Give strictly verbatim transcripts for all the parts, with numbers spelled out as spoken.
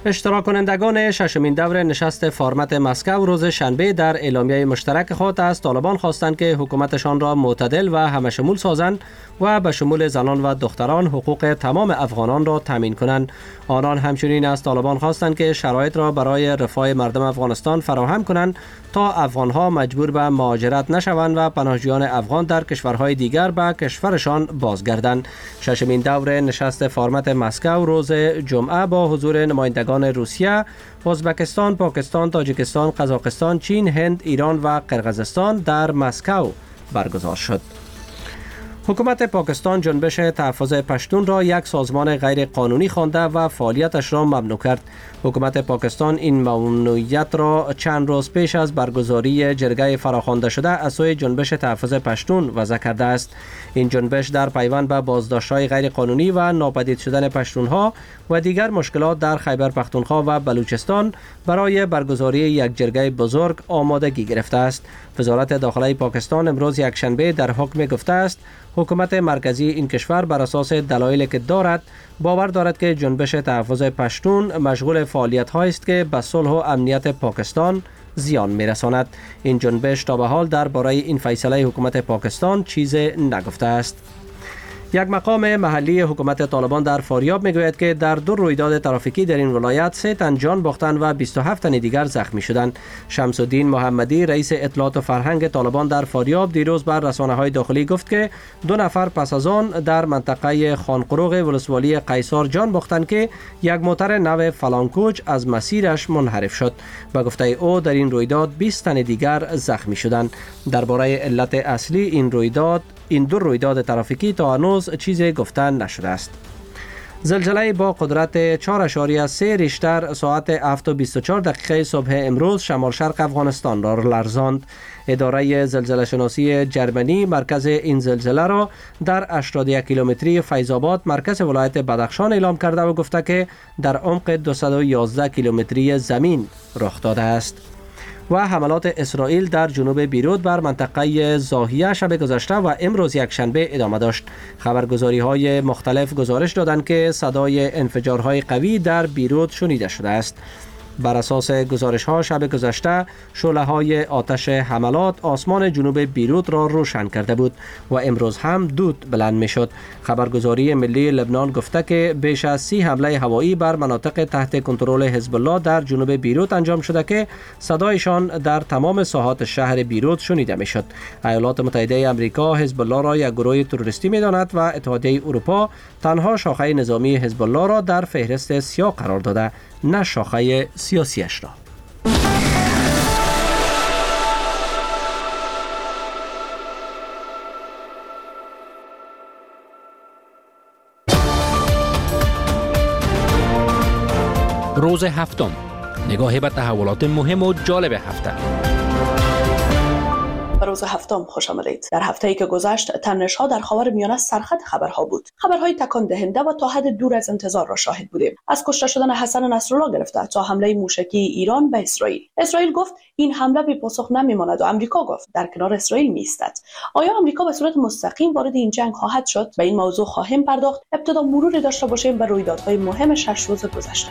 اشتراک کنندگان ششمین دور نشست فارمت مسکو روز شنبه در اعلامیه مشترک خود از طالبان خواستند که حکومتشان را معتدل و همشمول سازند و به شمول زنان و دختران حقوق تمام افغانان را تامین کنند. آنان همچنین از طالبان خواستند که شرایط را برای رفاه مردم افغانستان فراهم کنند تا افغانها مجبور به مهاجرت نشوند و پناهجویان افغان در کشورهای دیگر به کشورشان بازگردند. ششمین دور نشست فارمت مسکو روز جمعه با حضور نمایندگان روسیه، ازبکستان، پاکستان، تاجیکستان، قزاقستان، چین، هند، ایران و قرقیزستان در مسکو برگزار شد. حکومت پاکستان جنبش تحفظ پشتون را یک سازمان غیر قانونی خوانده و فعالیتش را ممنوع کرد. حکومت پاکستان این ممنوعیت را چند روز پیش از برگزاری جرگه فراخوانده شده از سوی جنبش تحفظ پشتون وضع کرده است. این جنبش در پیوند به بازداشت‌های غیر قانونی و ناپدید شدن پشتونها و دیگر مشکلات در خیبر پختونخوا و بلوچستان برای برگزاری یک جرگه بزرگ آمادگی گرفته است. وزارت داخله پاکستان امروز یکشنبه در حکم گفته است حکومت مرکزی این کشور بر اساس دلایلی که دارد باور دارد که جنبش تحفظ پشتون مشغول فعالیت‌هایی است که به صلح و امنیت پاکستان زیان می‌رساند. این جنبش تا به حال درباره این فیصله حکومت پاکستان چیزی نگفته است. یک مقام محلی حکومت طالبان در فاریاب میگوید که در دو رویداد ترافیکی در این ولایت سه تن جان باختند و بیست و هفت تن دیگر زخمی شدند. شمس الدین محمدی رئیس اطلاعات و فرهنگ طالبان در فاریاب دیروز بر رسانه‌های داخلی گفت که دو نفر پس از آن در منطقه خانقروغ ولسوالی قیصار جان باختند که یک موتر نو فلانکوچ از مسیرش منحرف شد. به گفته او در این رویداد بیست تن دیگر زخمی شدند. درباره علت اصلی این رویداد این دو رویداد ترافیکی تا هنوز چیزی گفته نشده است. زلزله با قدرت چهار ممیز سه ریشتر ساعت هفت و بیست و چهار دقیقه صبح امروز شمال شرق افغانستان را لرزاند. اداره زلزله شناسی جرمنی مرکز این زلزله را در هشتاد و یک کیلومتری فیض‌آباد مرکز ولایت بدخشان اعلام کرده و گفته که در عمق دویست و یازده کیلومتری زمین رخ داده است. و حملات اسرائیل در جنوب بیروت بر منطقه زاهیه شب گذشته و امروز یک شنبه ادامه داشت. خبرگزاری های مختلف گزارش دادند که صدای انفجارهای قوی در بیروت شنیده شده است. بر اساس گزارش ها شب گذشته شعله های آتش حملات آسمان جنوب بیروت را روشن کرده بود و امروز هم دود بلند می شد. خبرگزاری ملی لبنان گفته که بیش از سی حمله هوایی بر مناطق تحت کنترل حزب الله در جنوب بیروت انجام شده که صدایشان در تمام ساحات شهر بیروت شنیده می شد. ایالات متحده آمریکا حزب الله را یک گروه تروریستی می داند و اتحادیه اروپا تنها شاخه نظامی حزب الله را در فهرست سیاه قرار داده، نه شاخه سیاسیش را. روز هفتم، نگاهی به تحولات مهم و جالب هفته. به روز هفتم خوش آمدید. در هفته‌ای که گذشت تنش‌ها در خاورمیانه سرخط خبرها بود. خبرهای تکان دهنده و تا حد دور از انتظار را شاهد بودیم. از کشته شدن حسن نصرالله گرفته تا حمله موشکی ایران به اسرائیل. اسرائیل گفت این حمله بی پاسخ نمیماند و آمریکا گفت در کنار اسرائیل می‌ایستد. آیا آمریکا به صورت مستقیم وارد این جنگ خواهد شد؟ به این موضوع خواهیم پرداخت. ابتدا مروری داشته باشیم به رویدادهای مهم شش روز گذشته.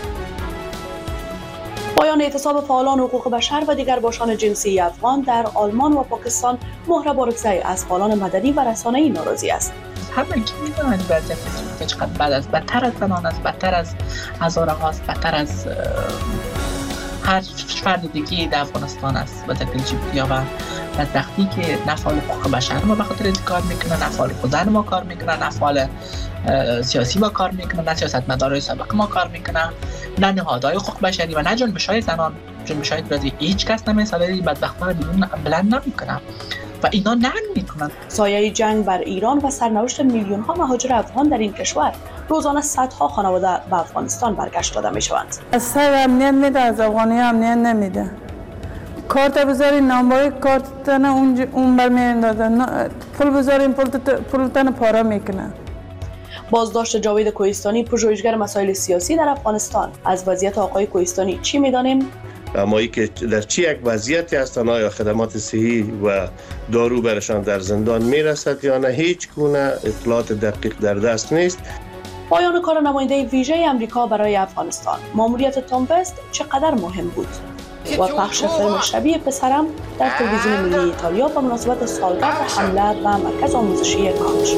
پایان اعتصاب فعالان حقوق بشر و دیگر باشان جنسی افغان در آلمان و پاکستان مهر بارکزایی از فعالان مدنی و رسانه‌ای ناراضی است. همه کی می‌دونن وضعیت که چقدر بد است، بدتر از زنان است، بدتر از هزاره است، بدتر از هر فرد دیگه در افغانستان است و در بلژیک و بدبختی که نه فعال حقوق بشر ما به خاطر این کار میکنه، نه فعال زن ما کار میکنه، نه فعال سیاسی ما کار میکنه، نه سیاستمدارای سابق ما کار میکنه، نه نهادهای حقوق بشری و نه جنبش‌های زنان، جنبش‌های برای هیچ کس نمی‌سازه، بدبختان رو بیرون بلند نمیکنه و اینا نه میکنن. سایه جنگ بر ایران و سرنوشت میلیون‌ها مهاجر افغان در این کشور، روزانه صدها خانواده به افغانستان برگشت داده میشوند. از سر امنیت میده، از افغانی امنیت نمیده. کارت بذاری نامبای کارت نه اون اون بر میاندازن، پول بذاریم پول پول تن پاره میکنه. بازداشت جاوید کوهستانی، پژوهشگر مسائل سیاسی در افغانستان. از وضعیت آقای کوهستانی چی میدانیم؟ اما که در چی یک وضعیتی هستند، آیا خدمات صحی و دارو برشان در زندان میرسد یا نه، هیچ گونه اطلاعات دقیق در دست نیست. پایان کار نماینده ویژه امریکا برای افغانستان، ماموریت تام وست چقدر مهم بود و پخش فیلم شبیه پسرم در تلویزیون ملی ایتالیا به مناسبت سالگرد حمله به مرکز آموزشی کاج.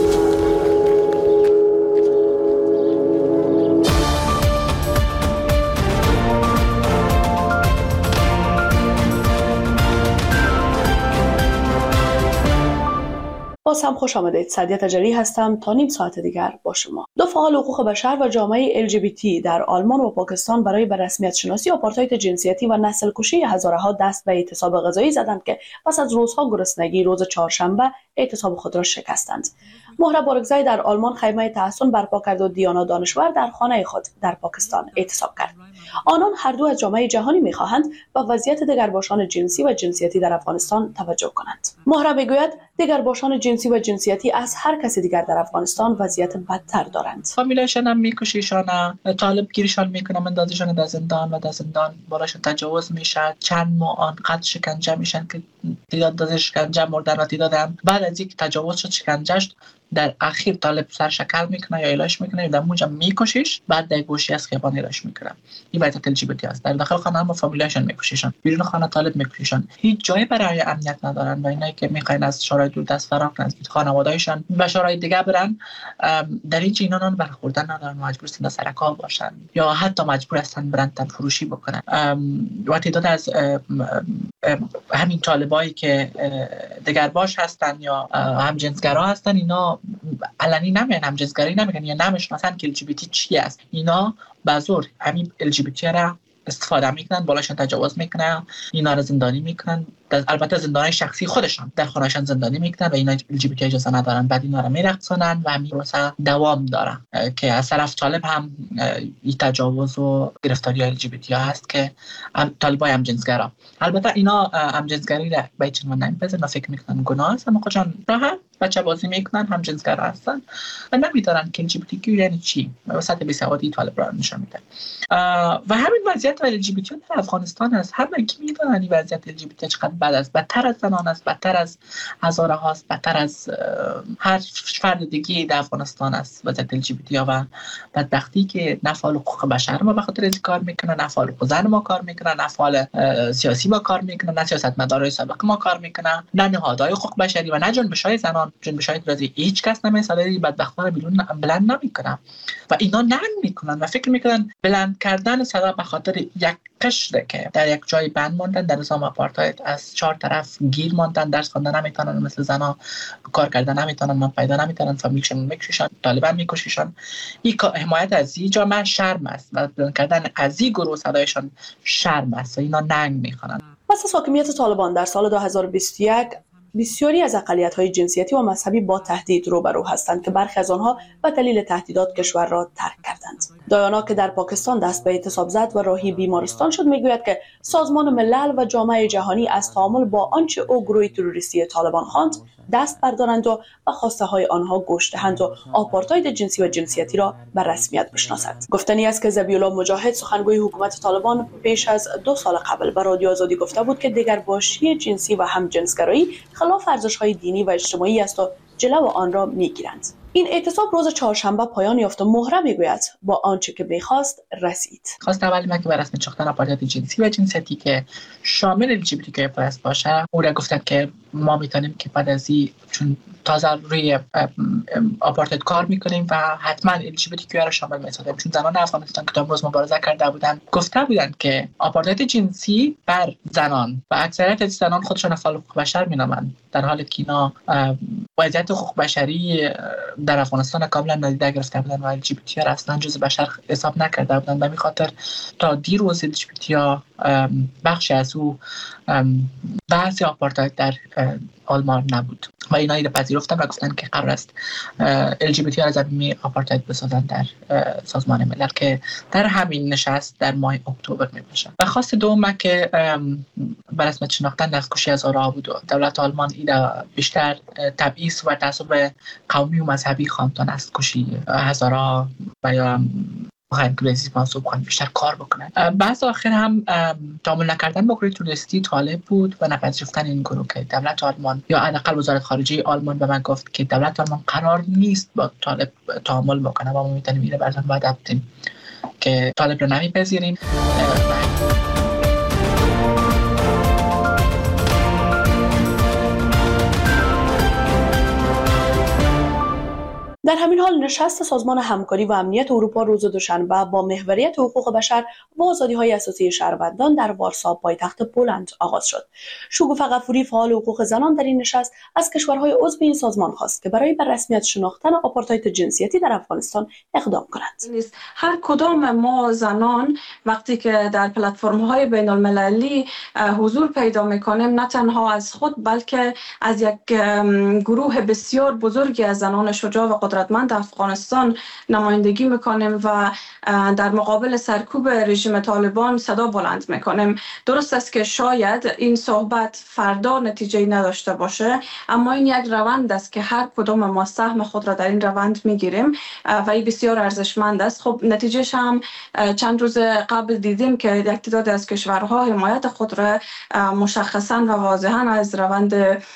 باز هم خوش آمدید. سعدیه تجلی هستم تا نیم ساعت دیگر با شما. دو فعال حقوق بشر و جامعه ال جی بی تی در آلمان و پاکستان برای به رسمیت شناسی آپارتاید جنسیتی و نسل کشی هزاره ها دست به اعتصاب غذایی زدند که پس از روزها گرسنگی روز چهارشنبه اعتصاب خود را شکستند. مهره بارگزای در آلمان خیمه تحسن برپا کرد و دیانا دانشور در خانه خود در پاکستان اعتصاب کرد. آنان هر دو از جامعه جهانی می‌خواهند به وضعیت دگرباشان جنسی و جنسیتی در افغانستان توجه کنند. مهره میگوید دگرباشان جنسی و جنسیتی از هر کسی دیگر در افغانستان وضعیت بدتر دارند. فامیلشان هم میکشیشان، طالب گیریشان میکنن، مندازیشان در زندان و در زندان بالاشون تجاوز میشه. چند ماه آنقدر شکنجه میشن که تعداد داده شکنجه مردن و تعدادم بعد از اینکه تجاوز شد شکنجهش در اخیر طالب سر شکل میکنه یا ایلاش میکنه یا در موجم میکشیش، بعد در گوشی از خیابان ایلاش میکنه. این وضعیت ال جی بی تی است. در داخل خانه هم فامیلشان میکشیشان، بیرون خانه طالب میکشیشان. هیچ جایی برای امنیت ندارن و اینایی که میخواین از شورای دوردست فرار کنن، از خانواده‌هایشان و شورای دیگه برن، در هیچ اینا برخوردن ندارن، مجبور هستن سر کار باشن یا حتی مجبور هستن برن تن فروشی بکنن. و تعداد از همین طالبایی که دگرباش هستن یا همجنسگرا هستن، اینا علنی نمیگن، همجنسگرایی نمیگن یا نمیشناسن که ال جی بی تی چی است. اینا به زور همین ال جی بی تی را استفاده میکنن، بالاشون تجاوز میکنن، اینا رو زندانی میکنن. البته زندانی شخصی خودشان در خونهشان زندانی میکنن و اینا ال جی بی تی اجازه ندارن، بعد اینا رو میرقصونن و همین پروسه دوام داره که از طرف طالب هم این تجاوز و گرفتاری ال جی بی تی هست که طالبای هم جنسگرا. البته اینا هم جنسگری را به هیچ عنوان نمیپذیرن، فکر میکنن گناه است، اما خودشان راحت بچه بازی میکنن، هم جنسگرا هستن و نمیدونن که ال جی بی تی یعنی چی. وسط بی‌سوادی طالب را نشون میده. و همین وضعیت ال جی بی تی در افغانستان است. همه کی میدونن این وضعیت ال جی بی تی چقدر بد است، بدتر از زنان است، بدتر از هزاره هاست، بدتر از هر فرد دیگه در افغانستان است وضعیت ال جی بی تی. و بدبختی که نه فعال حقوق بشر ما به خاطر از کار میکنن، نه فعال حقوق زن ما کار میکنن، نه فعال سیاسی ما کار میکنن، نه سیاستمدارای سابق ما کار میکنن، نه نهادهای حقوق بشری و نه جنبش‌های زنان، جنبش‌های اعتراضی. هیچ کس نمی‌صدای بدبختان بیرون بلند نمیکنن و اینا ننگ میکنن و فکر میکنن بلند کردن صدا به خاطر یک قشره که در یک جای بند ماندن در نظام آپارتاید، از چهار طرف گیر ماندن، درس خواندن نمیتونن، مثل زنا کار کردن نمیتونن، من پیدا نمیتونن، فامیلشون میکشیشن، طالبان میکشیشن. این حمایت از این جامعه شرم است و بلند کردن از این گروه صدایشان شرم است و اینا ننگ میکنن. پس از حاکمیت طالبان در سال دو هزار و بیست و یک بسیاری از اقلیت‌های جنسیتی و مذهبی با تهدید روبرو هستند که برخی از آنها به دلیل تهدیدات کشور را ترک کردند. دایانا که در پاکستان دست به اعتصاب زد و راهی بیمارستان شد میگوید که سازمان ملل و جامعه جهانی از تعامل با آنچه او گروه تروریستی طالبان خواند دست بردارند و به خواسته های آنها گوش دهند و آپارتاید جنسی و جنسیتی را به رسمیت بشناسند. گفتنی است که ذبیح الله مجاهد سخنگوی حکومت طالبان پیش از دو سال قبل به رادیو آزادی گفته بود که دگرباشی جنسی و همجنسگرایی خلاف ارزش‌های دینی و اجتماعی است و جلو آن را میگیرند. این اعتصاب روز چهارشنبه پایان یافت و مهره میگوید با آنچه که می‌خواست رسید. خواست اولی من که بر رسمیت ساختن آپارتاید جنسی و جنسیتی که شامل ال جی بی تی پلاس باشه، او را گفتن که ما میتونیم که بعد از این چون تازه روی آپارتاید کار میکنیم و حتما ال جی بی تی را شامل می‌سازیم، چون زنان افغانستان که تا امروز مبارزه کرده بودند گفته بودند که آپارتاید جنسی بر زنان و اکثریت از زنان خودشون فعال حقوق بشر مینامند، در حالی که اینا وضعیت حقوق بشری در افغانستان کاملا نادیده گرفته بودن و ال جی بی تی را اصلا جزء بشر حساب نکرده بودند. به همین خاطر تا دیروز ال جی بی تی بخش از او بحث آپارتاید در آلمان نبود و اینا را پذیرفتن و گفتن که قرار است ال جی بی تی را زمینه آپارتاید بسازن در سازمان ملل که در همین نشست در ماه اکتبر می‌باشه. و خواست دوم که بر رسمیت شناختن دستکشی هزاره‌ها بود و دولت آلمان اینا بیشتر تبعیض و تعصب قومی و مذهبی خواند تا دستکشی هزاره‌ها و یا بخواین که ریزیسمانس رو بخواین بیشتر کار بکنن. بعض آخر هم تعامل نکردن با گروه تروریستی طالب بود و نپذیرفتن این گروه که دولت آلمان یا حداقل وزارت خارجه آلمان به من گفت که دولت آلمان قرار نیست با طالب تعامل بکنه و ما میتونیم اینو براتون باید بگیم که طالب رو نمیپذیریم. در همین حال نشست سازمان همکاری و امنیت اروپا روز دوشنبه با محوریت حقوق بشر و آزادی‌های اساسی شهروندان در وارسا پایتخت پولند آغاز شد. شگوفه غفوری فعال حقوق زنان در این نشست از کشورهای عضو این سازمان خواست که برای بر رسمیت شناختن آپارتاید جنسیتی در افغانستان اقدام کنند. هر کدام ما زنان وقتی که در پلتفرم‌های بین‌المللی حضور پیدا می‌کنیم نه تنها از خود بلکه از یک گروه بسیار بزرگی از زنان شجاع و قدرتمند افغانستان نمایندگی میکنیم و در مقابل سرکوب رژیم طالبان صدا بلند میکنیم. درست است که شاید این صحبت فردا نتیجه نداشته باشه، اما این یک روند است که هر کدام ما سهم خود را در این روند میگیریم و این بسیار ارزشمند است. خب نتیجهش هم چند روز قبل دیدیم که یک تعداد از کشورها حمایت خود را مشخصا و واضحا از روند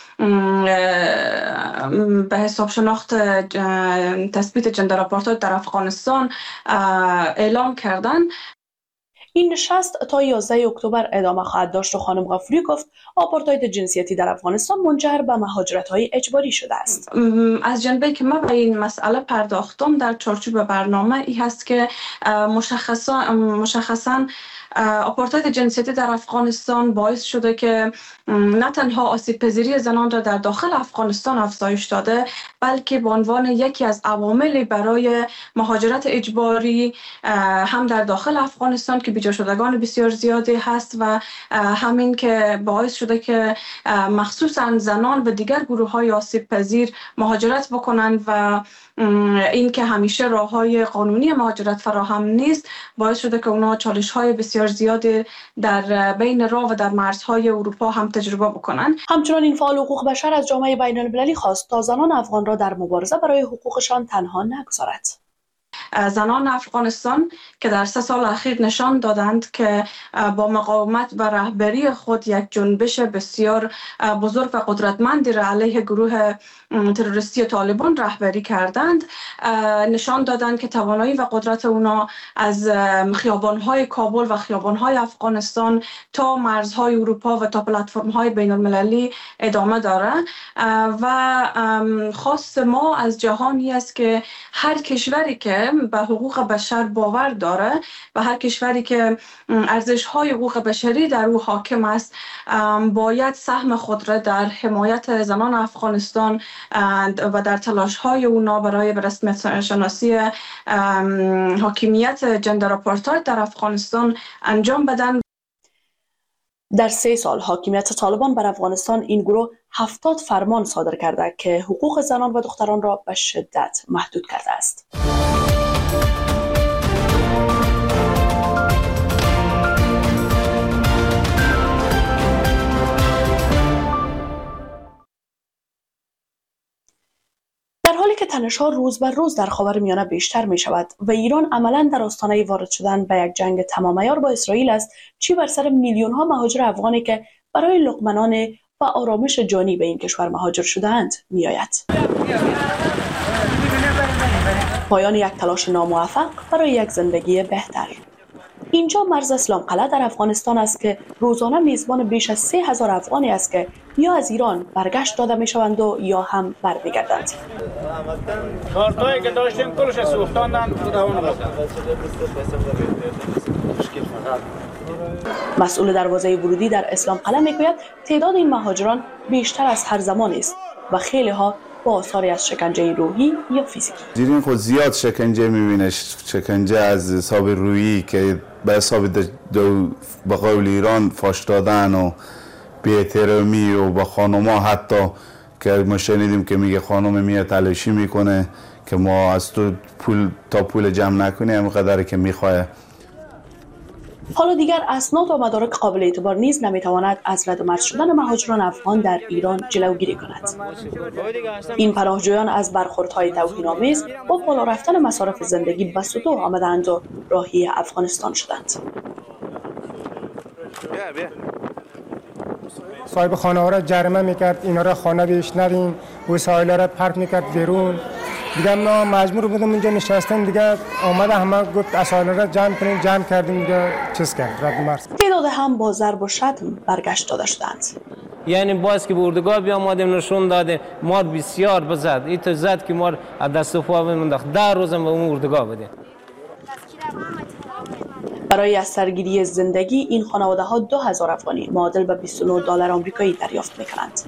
به حساب شناخت تثبیت جندر آپارتاید در افغانستان اعلام کردن. این نشست تا یازده اکتبر ادامه خواهد داشت و خانم غفوری گفت آپارتاید جنسیتی در افغانستان منجر به مهاجرت‌های اجباری شده است. از جنبه‌ای که من به این مسئله پرداختم در چارچوب برنامه ای هست که مشخصا مشخصا آپارتاید جنسیتی در افغانستان باعث شده که نه تنها آسیب پذیری زنان را در داخل افغانستان افزایش داده، بلکه به عنوان یکی از عواملی برای مهاجرت اجباری هم در داخل افغانستان که بیجا شدگان بسیار زیادی هست و همین که باعث شده که مخصوصا زنان و دیگر گروه‌های آسیب پذیر مهاجرت بکنند و این که همیشه راه‌های قانونی مهاجرت فراهم نیست باعث شده که اونا چالش‌های بسیار زیادی در بین راه و در مرزهای اروپا هم تجربه بکنن. همچنان این فعال حقوق بشر از جامعه بین‌المللی خواست تا زنان افغان را در مبارزه برای حقوقشان تنها نگذارد. زنان افغانستان که در سه سال اخیر نشان دادند که با مقاومت و رهبری خود یک جنبش بسیار بزرگ و قدرتمندی را علیه گروه تروریستی طالبان رهبری کردند، نشان دادند که توانایی و قدرت اونا از خیابان‌های کابل و خیابان‌های افغانستان تا مرزهای اروپا و تا پلتفرم‌های بین‌المللی ادامه داره و خواست ما از جهانی است که هر کشوری که به حقوق بشر باور داره و هر کشوری که ارزش‌های حقوق بشری در او حاکم است باید سهم خود را در حمایت زنان افغانستان و در تلاش‌های اونا برای به رسمیت شناسی حاکمیت جندر آپارتاید در افغانستان انجام بدن. در سه سال حاکمیت طالبان بر افغانستان این گروه هفتاد فرمان صادر کرده که حقوق زنان و دختران را به شدت محدود کرده است. در حالی که تنش‌ها روز بر روز در خاورمیانه بیشتر می شود و ایران عملاً در آستانه وارد شدن به یک جنگ تمام عیار با اسرائیل است، چی بر سر میلیون ها مهاجر افغانی که برای لقمه‌نان و آرامش جانی به این کشور مهاجر شده‌اند می آید. پایان یک تلاش ناموفق برای یک زندگی بهتر. اینجا مرز اسلام قلعه در افغانستان است که روزانه میزبان بیش از سه هزار افغانی است که یا از ایران برگشت داده می شوند و یا هم برمیگردند. کارتایی که داشتیم کلش سوختاندن روان مسئول دروازه ورودی در اسلام قلعه میگوید تعداد این مهاجران بیشتر از هر زمان است و خیلی ها با آثاری از شکنجه روحی یا فیزیکی. دیرین خود زیاد شکنجه میبینه، شکنجه از حساب روحی که به حساب دو به قول ایران فاش دادن و بی‌احترامی و با خانوما حتی که ما شنیدیم که میگه خانم میاد تلاشی میکنه که ما از تو پول تا پول جمع نکنیم همینقدر که میخواه. حالا دیگر اسناد و مدارک قابل اعتبار نیز نمیتواند از رد شدن مهاجران افغان در ایران جلوگیری کند. این پناهجویان از برخوردهای توهین‌آمیز با بالا رفتن مصارف زندگی به سطوح آمدند و راهی افغانستان شدند. صاحب خانه ها را جریمه میکرد، اینا را خانه بیش ندیم، وسایل را پرت میکرد بیرون. دیگه ما مجبور بودیم اینجا نشستیم، دیگه آمده همه گفت اسایل را جمع کنیم، جمع کردیم، دیگه چیز کرد رد مرز. تعداد هم با ضرب و شتم برگشت داده شدند. یعنی باز که به اردوگاه بیا آمدیم نشون داده ما بسیار بزد، این تو زد که ما از دست و پا بموندیم، ده روزم به اون اردوگاه بودیم. برای از سرگیری زندگی این خانواده ها دو هزار افغانی معادل به بیست و نه دلار آمریکایی دریافت میکنند.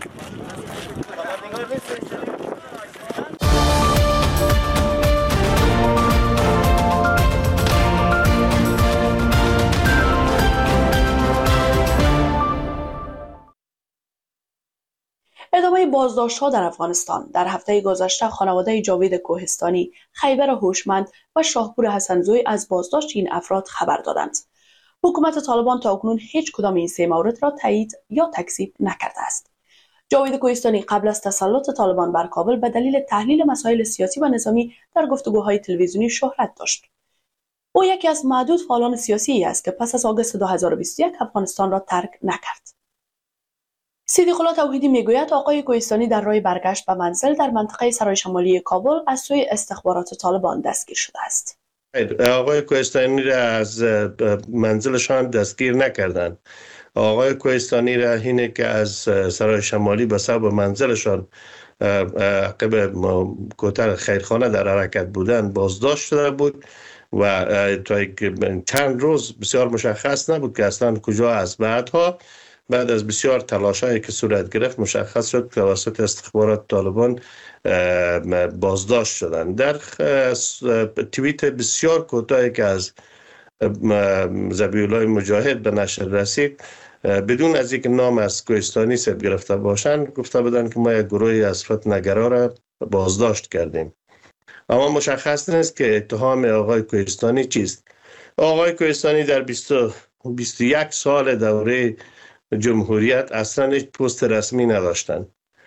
ادامه بازداشت‌ها در افغانستان. در هفته گذشته خانواده جاوید کوهستانی، خیبر هوشمند و شاهپور حسنزوی از بازداشت این افراد خبر دادند. حکومت طالبان تا اکنون هیچ کدام این سه مورد را تایید یا تکذیب نکرده است. جاوید کوهستانی قبل از تسلط طالبان بر کابل به دلیل تحلیل مسائل سیاسی و نظامی در گفتگوهای تلویزیونی شهرت داشت. او یکی از معدود فعالان سیاسی است که پس از آگوست دو هزار و بیست و یک افغانستان را ترک نکرد. صدیق الله توحیدی میگوید آقای کوهستانی در راه برگشت به منزل در منطقه سرای شمالی کابل از سوی استخبارات طالبان دستگیر شده است. آقای کوهستانی را از منزلشان دستگیر نکردند. آقای کوهستانی را اینه که از سرای شمالی به سبب منزلشان عقب کوتر خیرخانه در حرکت بودند بازداشت شده بود و تا چند روز بسیار مشخص نبود که اصلا کجا است. بعدها بعد از بسیار تلاش‌هایی که صورت گرفت مشخص شد که توسط استخبارات طالبان بازداشت شدند. در توییت بسیار کوتاهی که از ذبیح‌الله مجاهد به نشر رسید، بدون از اینکه نام از کوهستانی ثبت گرفته باشند گفته بودند که ما یک گروهی از فتنه‌گرا را بازداشت کردیم. اما مشخص نیست که اتهام آقای کوهستانی چیست. آقای کوهستانی در بیست و یک سال دوره جمهوریت اصلا هیچ پست رسمی نداشتند.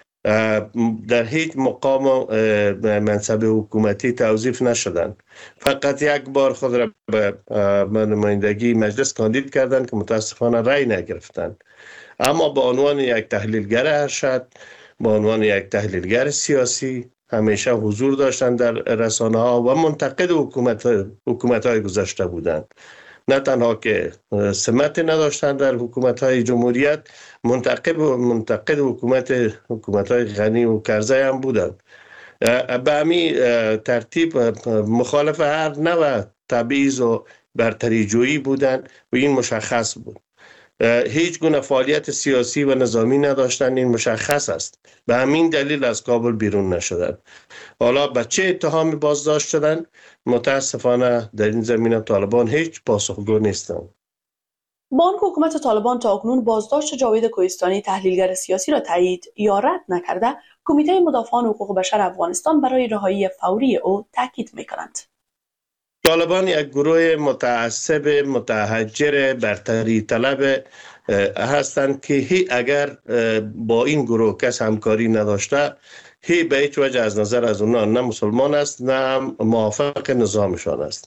در هیچ مقام و منصب حکومتی توظیف نشدند. فقط یک بار خود را به نمایندگی مجلس کاندید کردند که متاسفانه رأی نگرفتند. اما به عنوان یک تحلیلگر ارشد، به عنوان یک تحلیلگر سیاسی همیشه حضور داشتند در رسانه ها و منتقد حکومت حکومت های گذشته بودند. نه تنها که سمت نداشتند در حکومت های جمهوریت، منتقد منتقد حکومت حکومت های غنی و کرزی هم بودند. به همین ترتیب مخالف هر نوع تبعیض و برتری جویی بودند و این مشخص بود. هیچ گونه فعالیت سیاسی و نظامی نداشتند، این مشخص است. به همین دلیل از کابل بیرون نشدند. حالا به چه اتهامی بازداشت شدند؟ متاسفانه در این زمینه طالبان هیچ پاسخگو نیستند. بانک حکومت طالبان تا اکنون بازداشت جاوید کوهستانی تحلیلگر سیاسی را تایید یا رد نکرده، کمیته مدافعان حقوق بشر افغانستان برای رهایی فوری او تاکید می‌کنند. طالبان یک گروه متعصب متحجر برتری طلب هستند که هی اگر با این گروه کس همکاری نداشته هی به هیچ وجه از نظر از اونا نه مسلمان است نه موافق نظامشان است.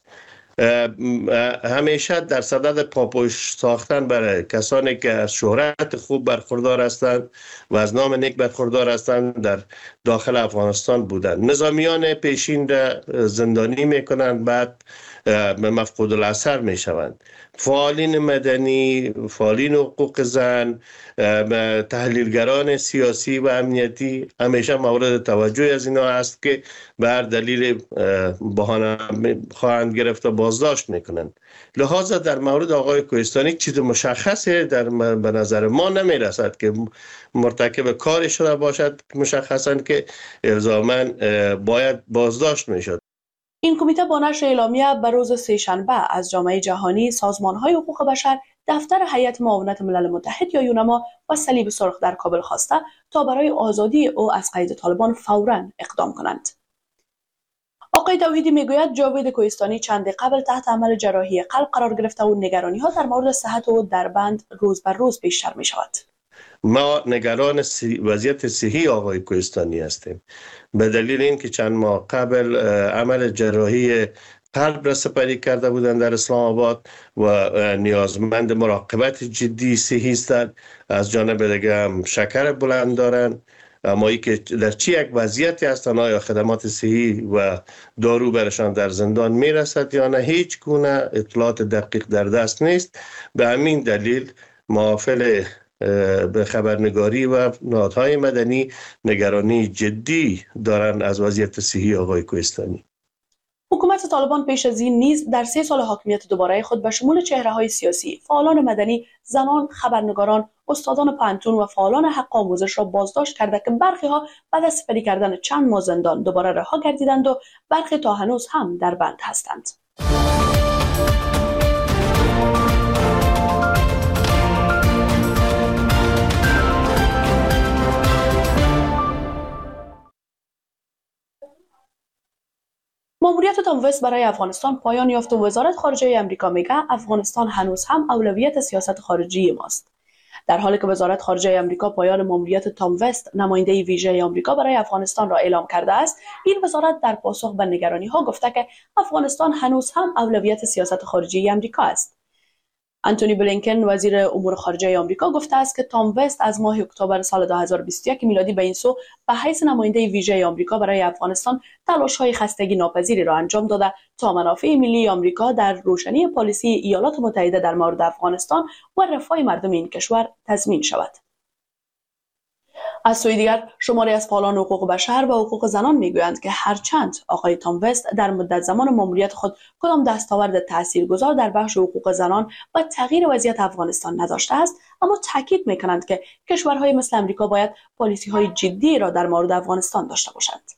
همیشه در صدد پاپوش ساختن برای کسانی که از شهرت خوب برخوردار هستند و از نام نیک برخوردار هستند در داخل افغانستان بودند. نظامیان پیشین را زندانی میکنند، بعد مفقود الاثر میشوند. فعالین مدنی، فعالین حقوق زن، تحلیلگران سیاسی و امنیتی همیشه مورد توجه از اینا است که به هر دلیل بهانه خواهند گرفت و بازداشت میکنند. لذا در مورد آقای کوهستانی چیز مشخصی در به نظر ما نمی رسد که مرتکب کاری شده باشد، مشخصا که الزاما باید بازداشت میشد. این کمیته با نشر اعلامیه به روز سه‌شنبه از جامعه جهانی، سازمان‌های حقوق بشر، دفتر هیئت معاونت ملل متحد یا یونما و صلیب سرخ در کابل خواسته تا برای آزادی او از قید طالبان فوراً اقدام کنند. آقای توحیدی میگوید جاوید کوهستانی چند قبل تحت عمل جراحی قلب قرار گرفته و نگرانی ها در مورد صحت او در بند روز بر روز بیشتر می شود. ما نگران وضعیت صحی آقای کوهستانی هستیم به دلیل اینکه چند ماه قبل عمل جراحی قلب را سپری کرده بودند در اسلام آباد و نیازمند مراقبت جدی صحی هستند. از جانب دیگه هم شکر بلند دارند. اما ای که در چی یک وضعیتی هستند، آیا خدمات صحی و دارو برشان در زندان میرسد یا نه، هیچ گونه اطلاعات دقیق در دست نیست. به همین دلیل محافل به خبرنگاری و نهادهای مدنی نگرانی جدی دارند از وضعیت صحی آقای کوهستانی. حکومت طالبان پیش از این نیز در سه سال حاکمیت دوباره خود به شمول چهره‌های سیاسی، فعالان مدنی، زنان، خبرنگاران، استادان پانتون و فعالان حق آموزش را بازداشت کرده که برخی ها بعد از سپری کردن چند ماه زندان دوباره رها گردیدند و برخی تا هنوز هم در بند هستند. ماموریت تام وست برای افغانستان پایان یافت و وزارت خارجه آمریکا میگه افغانستان هنوز هم اولویت سیاست خارجی ماست. در حالی که وزارت خارجه آمریکا پایان ماموریت تام وست نماینده ویژه آمریکا برای افغانستان را اعلام کرده است، این وزارت در پاسخ به نگرانی ها گفته که افغانستان هنوز هم اولویت سیاست خارجی آمریکا است. آنتونی بلینکن وزیر امور خارجه آمریکا گفته است که تام وست از ماه اکتبر سال دو هزار و بیست و یک میلادی به این سو به حیث نماینده ویژه آمریکا برای افغانستان تلاش‌های خستگی ناپذیری را انجام داده تا منافع ملی آمریکا در روشنی پالیسی ایالات متحده در مورد افغانستان و رفاه مردم این کشور تضمین شود. از سوی دیگر شماری از فعالان حقوق بشر و حقوق زنان میگویند که هرچند آقای تام وست در مدت زمان ماموریت خود کدام دستاورد تاثیرگذار در بخش حقوق زنان و تغییر وضعیت افغانستان نداشته است، اما تاکید میکنند که کشورهای مثل آمریکا باید پالیسی‌های جدی را در مورد افغانستان داشته باشند.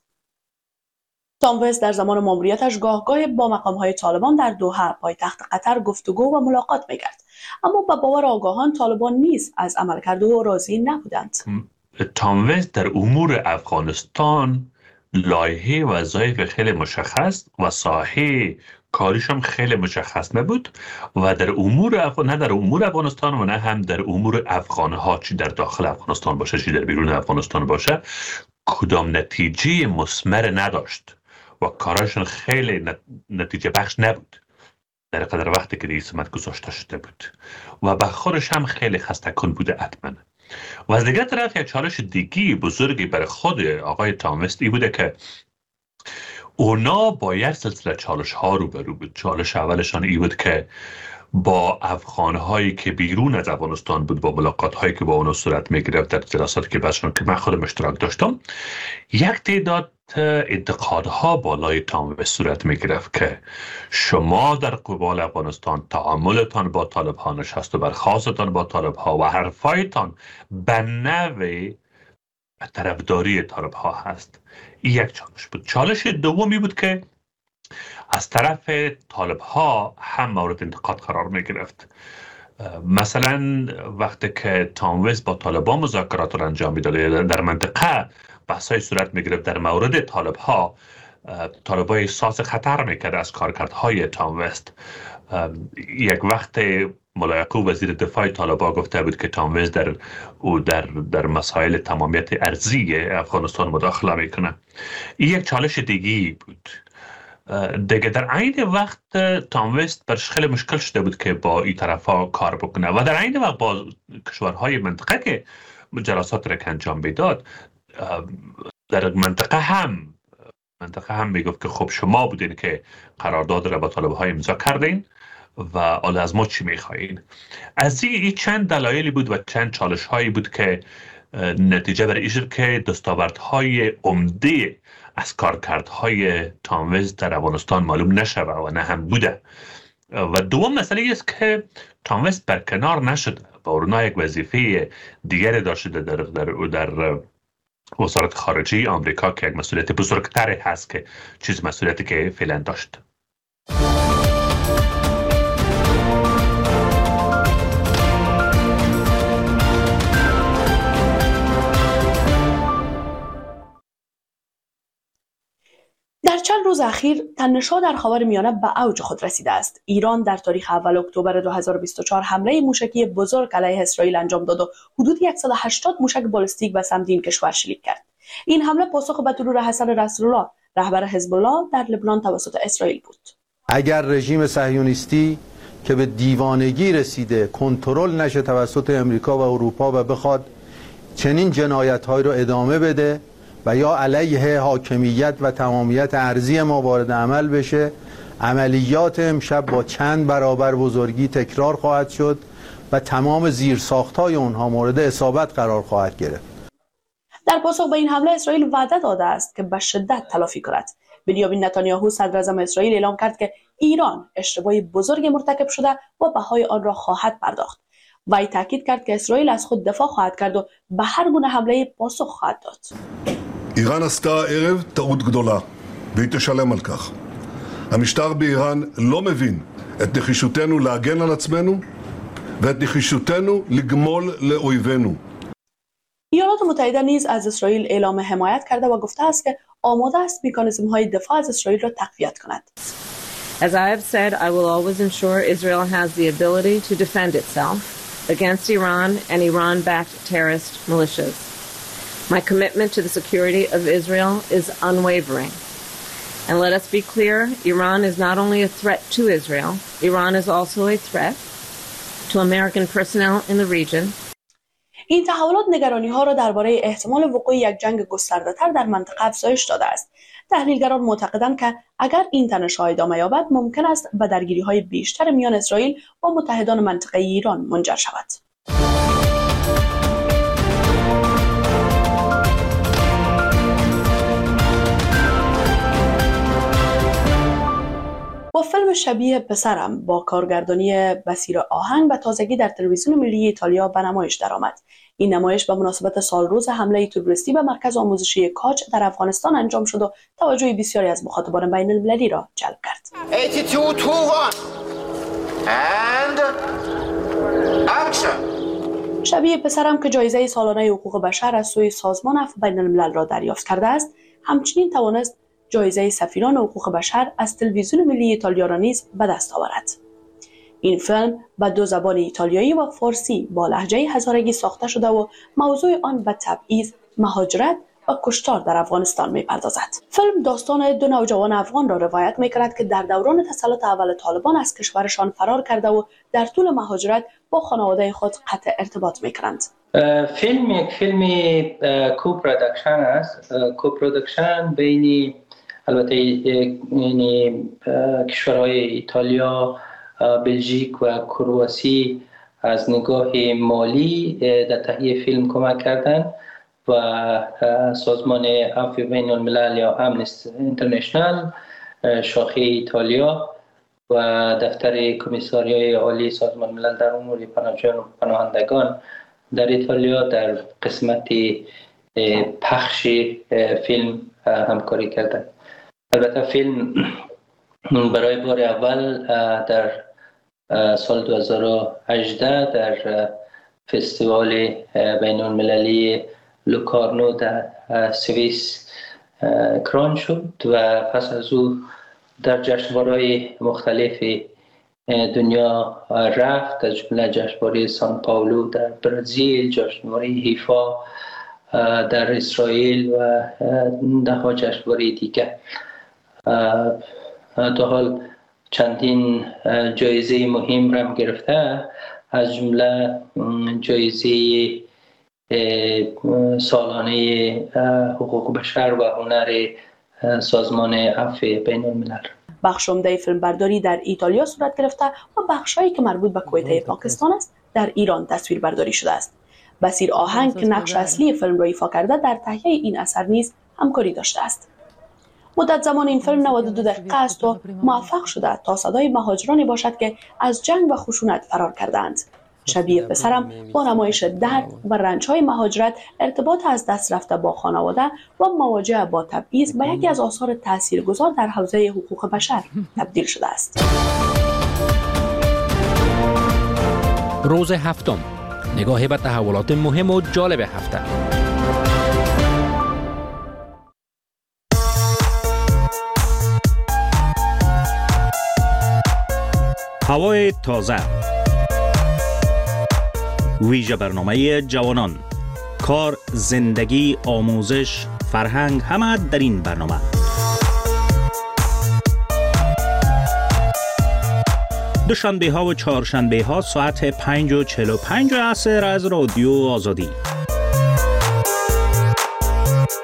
تام وست در زمان ماموریتش گاه گاه با مقام‌های طالبان در دوحه پایتخت قطر گفتگو و ملاقات میکرد، اما با باور آگاهان طالبان نیز از عملکرد او راضی نبودند. تام وست در امور افغانستان لایحه وظایف خیلی مشخص و ساحه کاریش هم خیلی مشخص نبود و در امور اف... نه در امور افغانستان و نه هم در امور افغانها، چی در داخل افغانستان باشه چی در بیرون افغانستان باشه، کدام نتیجه مثمر نداشت و کاراشون خیلی نتیجه بخش نبود در قدر وقتی که دیگه سمت گذاشته شده بود و به خودش هم خیلی خسته کن بوده حتما. و از دیگر طرف یک چالش دیگی بزرگی برای خود آقای تام وست ای بوده که اونا با یک سلسله چالش ها روبرو بود. چالش اولشان ای بود که با افغان هایی که بیرون از افغانستان بود، با ملاقات هایی که با اونا صورت می گرفت در جلساتی که باشون که من خودم اشتراک داشتم، یک تعداد انتقادها بالای تام وست صورت می گرفت که شما در قبال افغانستان تعاملتان با طالب ها نشست و برخواستتان با طالب ها و حرفایتان به نوع طرفداری طالب ها هست. این یک چالش بود. چالش دومی بود که از طرف طالب ها هم مورد انتقاد قرار می گرفت. مثلا وقتی که تام وست با طالبان مذاکرات را انجام میداد در منطقه بحثای صورت می گرفت در مورد طالب ها، طالب های احساس خطر میکرد از کارکردهای تام وست. یک وقت ملایقو وزیر دفاع طالبان گفته بود که تام وست در او در در مسائل تمامیت ارضی افغانستان مداخله میکنه. این یک چالش دیگی بود. دیگه در عین وقت تام وست برش خیلی مشکل شده بود که با این طرفا کار بکنه و در عین وقت با کشورهای منطقه که جلسات را که انجام میداد در منطقه هم منطقه هم میگفت که خب شما بودین که قرارداد را با طالب‌های امضا کردین و حالا از ما چی میخواین. از این چند دلایلی بود و چند چالش هایی بود که نتیجه بر این شد که دستاوردهای عمده از کارکردهای تام وست در افغانستان معلوم نشود و نه هم بوده. و دوم مسئله است که تام وست برکنار نشد با اورنا یک وظیفه دیگر داشته در در در وزارت خارجه آمریکا که یک مسئولیت بزرگتری هست که چیز مسئولیتی که فعلا داشت. در چند روز اخیر تنش‌ها در خاورمیانه به اوج خود رسیده است. ایران در تاریخ اول اکتبر دو هزار و بیست و چهار حمله موشکی بزرگ علیه اسرائیل انجام داد و حدود صد و هشتاد موشک بالستیک به سمت این کشور شلیک کرد. این حمله پاسخ به ترور حسن نصرالله رهبر حزب الله در لبنان توسط اسرائیل بود. اگر رژیم صهیونیستی که به دیوانگی رسیده کنترل نشه توسط امریکا و اروپا و بخواد چنین جنایت‌هایی رو ادامه بده و یا علیه حاکمیت و تمامیت ارضی ما وارد عمل بشه، عملیات امشب با چند برابر بزرگی تکرار خواهد شد و تمام زیرساخت‌های اونها مورد اصابت قرار خواهد گرفت. در پاسخ به این حمله اسرائیل وعده داده است که به شدت تلافی کند. بنیامین نتانیاهو صدر اعظم اسرائیل اعلام کرد که ایران اشتباه بزرگ مرتکب شده و بهای آن را خواهد پرداخت. وی تاکید کرد که اسرائیل از خود دفاع خواهد کرد و به هر گونه حمله پاسخ خواهد داد. איראן עשתה הערב טעות גדולה, והיא תשלם על כך. המשטר באיראן לא מבין את נחישותנו להגן על עצמנו ואת נחישותנו לגמול לאויבינו. ایالات متحده نیز از اسرائیل اعلام حمایت کرده و گفته است که آماده است مکانیزم‌های دفاع از اسرائیل را تقویت کند. As I have said, I will always ensure Israel has the ability to defend itself against Iran and Iran-backed terrorist militias. My commitment to the security of Israel is unwavering. And let us be clear, Iran is not only a threat to Israel, Iran is also a threat to American personnel in the region. این تحولات نگرانی‌ها را درباره احتمال وقوع یک جنگ گسترده‌تر در منطقه افزایش داده است. تحلیلگران معتقدند که اگر این تنش‌ها ادامه یابد ممکن است به درگیری‌های بیشتر میان اسرائیل و متحدان منطقه ایران منجر شود. با فیلم شبیه پسرم با کارگردانی بصیر آهنگ به تازگی در تلویزیون ملی ایتالیا به نمایش درآمد. این نمایش به مناسبت سالروز حمله تروریستی به مرکز آموزشی کاج در افغانستان انجام شد و توجه بسیاری از مخاطبان بین المللی را جلب کرد. شبیه پسرم که جایزه سالانه حقوق بشر از سوی سازمان عفو بین الملل را دریافت کرده است، همچنین توانست جایزه سفیران حقوق بشر از تلویزیون ملی ایتالیا را نیز به دست آورد. این فیلم به دو زبان ایتالیایی و فارسی با لهجه هزارگی ساخته شده و موضوع آن به تبعیض، مهاجرت و کشتار در افغانستان می‌پردازد. فیلم داستان دو نوجوان افغان را روایت می‌کند که در دوران تسلط اول طالبان از کشورشان فرار کرده و در طول مهاجرت با خانواده خود قطع ارتباط می‌کنند. فیلم یک فیلم کوپروداکشن است. کوپروداکشن بین البته یعنی کشورهای ایتالیا، بلژیک و کرواسی از نگاه مالی در تهیه فیلم کمک کردند و سازمان عفو بین الملل یا امنستی اینترنشنال شاخه ایتالیا و دفتر کمیساریای عالی سازمان ملل در امور پناهجویان و پناهندگان در ایتالیا در قسمت پخش فیلم همکاری کردند. البته فیلم برای بار اول در سال دو هزار و هجده در فستیوال بین المللی لوکارنو در سوئیس کران شد و پس از او در جشنواره‌های مختلف دنیا رفت، از جمله جشنواره سان پائولو در برزیل، جشنواره حیفا در اسرائیل و ده ها جشنواره دیگر. تا حال چندین جایزه مهم را گرفته، از جمله جایزه سالانه حقوق بشر و هنر سازمان عفو بین الملل. بخش عمده فیلمبرداری در ایتالیا صورت گرفته و بخشایی که مربوط به کویته پاکستان است در ایران تصویر برداری شده است. بصیر آهنگ که نقش اصلی فیلم را ایفا کرده در تهیه این اثر نیز همکاری داشته است. مدت زمان این فیلم نود و دو دقیقه است و موفق شده تا صدای مهاجرانی باشد که از جنگ و خشونت فرار کردند. شبیه پسرم با نمایش درد و رنج‌های مهاجرت، ارتباط از دست رفته با خانواده و مواجهه با تبعیض به یکی از آثار تاثیرگذار در حوزه حقوق بشر تبدیل شده است. روز هفتم، نگاهی به تحولات مهم و جالب هفته. هوای تازه، ویژه برنامه جوانان، کار، زندگی، آموزش، فرهنگ، همه در این برنامه. دوشنبه ها و چهارشنبه ها ساعت پنج و چهل و پنج عصر از رادیو آزادی.